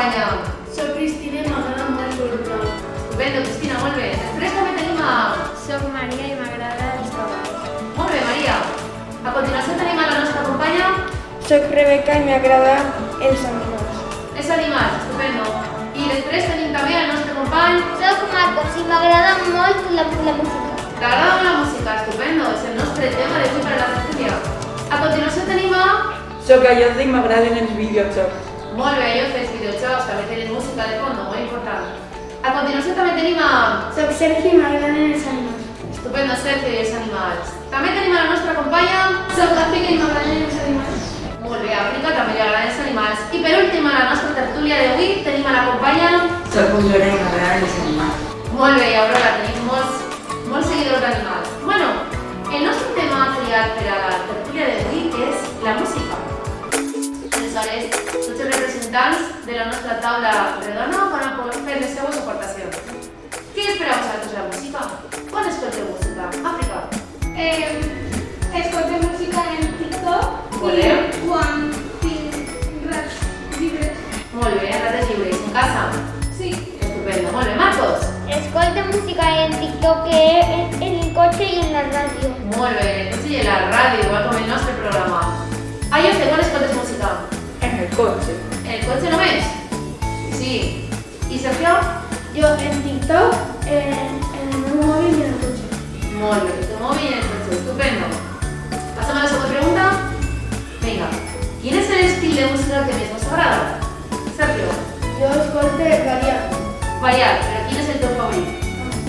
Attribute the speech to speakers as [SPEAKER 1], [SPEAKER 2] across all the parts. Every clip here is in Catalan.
[SPEAKER 1] companya?
[SPEAKER 2] Soc Cristina i m'agrada molt el folklore.
[SPEAKER 1] Estupendo, Cristina, molt bé. Després també tenim a...
[SPEAKER 3] Soc Maria i m'agrada els cavalls.
[SPEAKER 1] Molt bé, Maria. A continuació tenim a la nostra companya.
[SPEAKER 2] Soc Rebeca i m'agrada els animals.
[SPEAKER 1] Els animals, estupendo. I després tenim també el nostre company.
[SPEAKER 3] Soc Marcos i m'agrada molt la música.
[SPEAKER 1] T'agrada molt la música, estupendo. És el nostre tema d'avui per a la tertúlia. A continuació tenim a...
[SPEAKER 4] Soc Ayose i m'agraden els videojocs.
[SPEAKER 1] Molt bé, ellos fes videojocs, també tenen música de fondo, molt important. A continuació també tenim a...
[SPEAKER 2] Soc Sergi i m'agraden els animals.
[SPEAKER 1] Estupendo, Sergio i els animals. També tenim a la nostra companya.
[SPEAKER 2] Soc Àfrica i m'agraden els animals.
[SPEAKER 1] Molt bé, a Àfrica també li agraden els animals. I per últim, a la nostra tertúlia d'avui tenim a la companya...
[SPEAKER 4] Soc Aurora i m'agraden els animals.
[SPEAKER 1] Molt bé, Aurora, tenim molts seguidors d'animals. Bueno, el nostre tema triat per a la tertúlia d'avui és la música. Aleshores, tots els representants de la nostra taula redona van fer les seues aportacions. Què és per a vosaltres la música? Quan escolteu música? Àfrica?
[SPEAKER 2] Escolto música en TikTok
[SPEAKER 1] Molt bé.
[SPEAKER 2] i quan tinc rats llibres.
[SPEAKER 1] Molt bé, rates lliures. En casa?
[SPEAKER 2] Sí.
[SPEAKER 1] Estupendo. Molt bé, Marcos?
[SPEAKER 3] Escolto música en TikTok, en el coche y en la radio.
[SPEAKER 1] Molt bé, en el cotxe i en la ràdio, igual com el nostre programa. Ayose, quan escoltes música?
[SPEAKER 4] En el cotxe.
[SPEAKER 1] En el cotxe només? Sí. I Sergio?
[SPEAKER 2] Jo en TikTok, en el meu mòbil i en el cotxe.
[SPEAKER 1] Molt bé, tu mòbil en el cotxe, estupendo. Passem a la següent pregunta. Vinga, quin és l'estil de música que més us agrada? Sergio?
[SPEAKER 2] Jo escolto variat.
[SPEAKER 1] Variat, però quin és el teu favorit?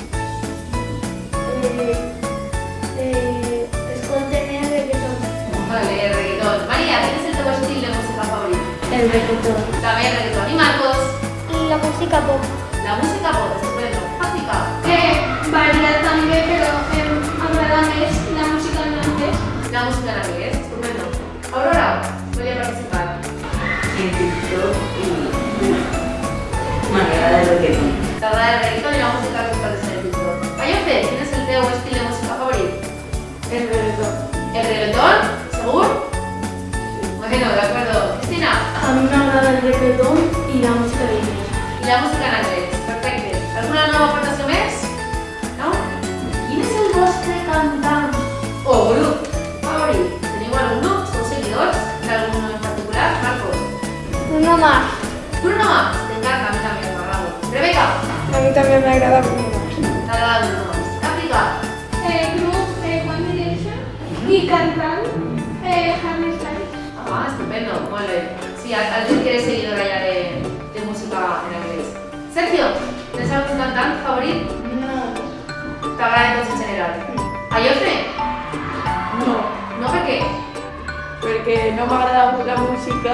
[SPEAKER 2] Escolto més reggaeton.
[SPEAKER 1] Vale, el reggaeton. Maria, quin és el teu estil de música favorit?
[SPEAKER 2] El reggaeton.
[SPEAKER 1] També el reggaeton. I Marcos?
[SPEAKER 3] Y la música pop.
[SPEAKER 1] La música pop, estupendo. Àfrica?
[SPEAKER 2] Variat també, però m'agrada més la música en anglès.
[SPEAKER 1] La música en anglès, estupendo. Aurora, volia participar.
[SPEAKER 4] En TikTok i... m'agrada el reggaeton.
[SPEAKER 1] T'agrada el reggaeton i la música que escoltes en el TikTok. Ayose, quin és el teu estil de música favorit?
[SPEAKER 2] El reggaeton.
[SPEAKER 1] ¿El reggaetón? ¿Seguro? Bueno, de acuerdo. Cristina,
[SPEAKER 2] A mi m'agrada el reggaeton i la música d'inglès.
[SPEAKER 1] y la música en anglès. Perfecte. Alguna nova aportació més? No? Quin és el vostre cantant o grup favorit? Teniu algun grup? Sou seguidors d'algun en particular? Marcos?
[SPEAKER 3] Uno más.
[SPEAKER 1] Bruno Mars. T'encanta, a mi també, m'agrada. Rebeca?
[SPEAKER 2] A mi també m'agrada Bruno Mars.
[SPEAKER 1] T'agrada Bruno Mars. Àfrica?
[SPEAKER 2] Grup One Direction i cantant Harry Styles.
[SPEAKER 1] Ah, estupendo, molt bé. Sí, alguien que eres seguidor allá de música en inglés. Sergio, ¿tienes algún cantante favorito?
[SPEAKER 2] No.
[SPEAKER 1] T'agrada tots en general. Ayose?
[SPEAKER 4] No,
[SPEAKER 1] No, per què?
[SPEAKER 4] perquè no m'agrada molt la música.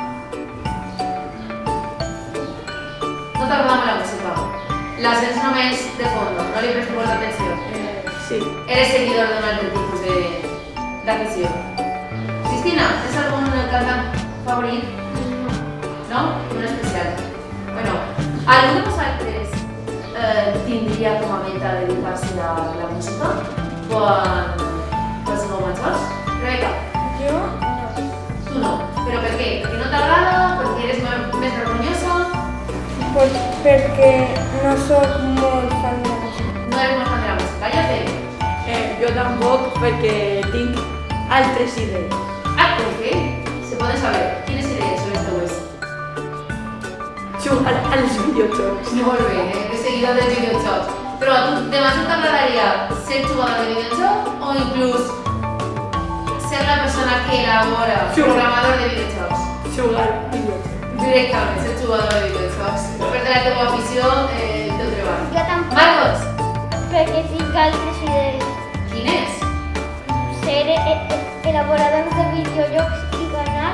[SPEAKER 1] No t'agrada molt la música. La sents només de fondo, no li prestes molta atenció.
[SPEAKER 4] Sí.
[SPEAKER 1] Eres seguidor d'un altre tipus d'afició. Cristina, tens algun cantant favorit? No? Un especial. Bueno, algú de vosaltres tindria com a meta dedicar-se a la música quan sigueu majors? Rebeca?
[SPEAKER 2] Jo
[SPEAKER 1] Tu no. Però per què? Perquè no t'agrada? Perquè eres més vergonyosa?
[SPEAKER 2] pues perquè no sóc molt fan de la música.
[SPEAKER 1] No eres molt fan de la música? Ja sé.
[SPEAKER 4] Jo tampoc perquè tinc altres idees.
[SPEAKER 1] Ah, per què? Se poden saber. Quines idees són les teues?
[SPEAKER 4] Jugar als videojocs.
[SPEAKER 1] Molt bé, de seguidor de videojocs. Però a tu de major t'agradaria ser jugador de videojocs o inclús ser la persona que elabora, programador de videojocs?
[SPEAKER 4] Jugar videojocs.
[SPEAKER 1] Directament, ser jugador de videojocs. Per de la teva afició, el teu treball.
[SPEAKER 3] Jo tampoc.
[SPEAKER 1] Marcos,
[SPEAKER 3] Perquè tinc altres idees.
[SPEAKER 1] quin és?
[SPEAKER 3] Ser elaborador de videojocs i ganar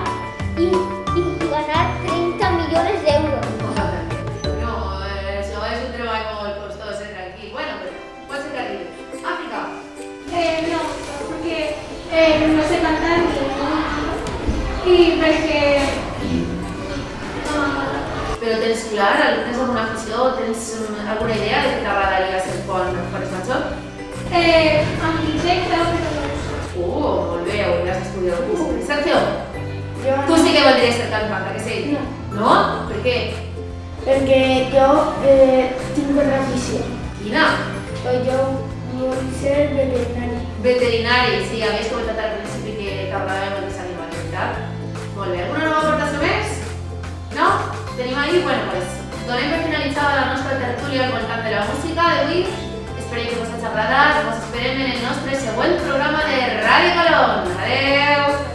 [SPEAKER 3] 30 millones d'euros.
[SPEAKER 1] No, això és un treball molt costós, tranquil. Bueno, però pot ser que arribi. Àfrica,
[SPEAKER 2] No, perquè no sé cantar i perquè no m'agrada.
[SPEAKER 1] però tens clar, tens alguna afició, tens alguna idea de què t'agradaria ser quan eres major?
[SPEAKER 2] Arquitecte, però
[SPEAKER 1] Molt bé, hauràs d'estudiar el curs. Sergio,
[SPEAKER 2] jo
[SPEAKER 1] tu sí que voldries ser cantant, que sí?
[SPEAKER 2] No.
[SPEAKER 1] No? Per què?
[SPEAKER 5] Perquè jo tinc una afició.
[SPEAKER 1] Quina?
[SPEAKER 5] Jo vull ser veterinari.
[SPEAKER 1] Veterinari, sí, havies comentat al principi que t'agradava molt els animals, veritat? Molt bé. Alguna nova aportació més? No? Tenim ahí? Bueno, pues donem per finalitzada la nostra tertúlia al voltant de la música d'avui. Esperem que us hagi agradat. Us esperem en el nostre següent programa de Ràdio Colón. Adeu!